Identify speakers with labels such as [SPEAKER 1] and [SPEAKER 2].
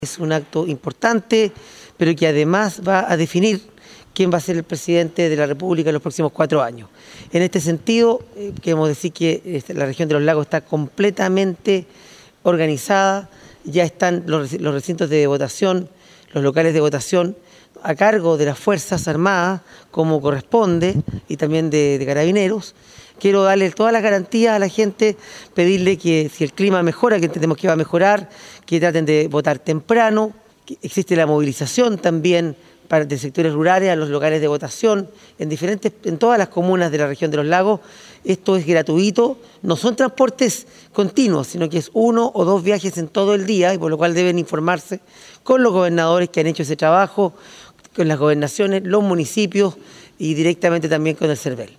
[SPEAKER 1] Es un acto importante, pero que además va a definir quién va a ser el presidente de la República en los próximos 4 años. En este sentido, queremos decir que la región de los lagos está completamente organizada, ya están los recintos de votación, los locales de votación a cargo de las Fuerzas Armadas, como corresponde, y también de Carabineros. Quiero darle todas las garantías a la gente, pedirle que si el clima mejora, que entendemos que va a mejorar, que traten de votar temprano. Existe la movilización también de sectores rurales a los locales de votación en todas las comunas de la región de los lagos. Esto es gratuito, no son transportes continuos, sino que es 1 o 2 viajes en todo el día, y por lo cual deben informarse con los gobernadores que han hecho ese trabajo, con las gobernaciones, los municipios y directamente también con el CERVEL.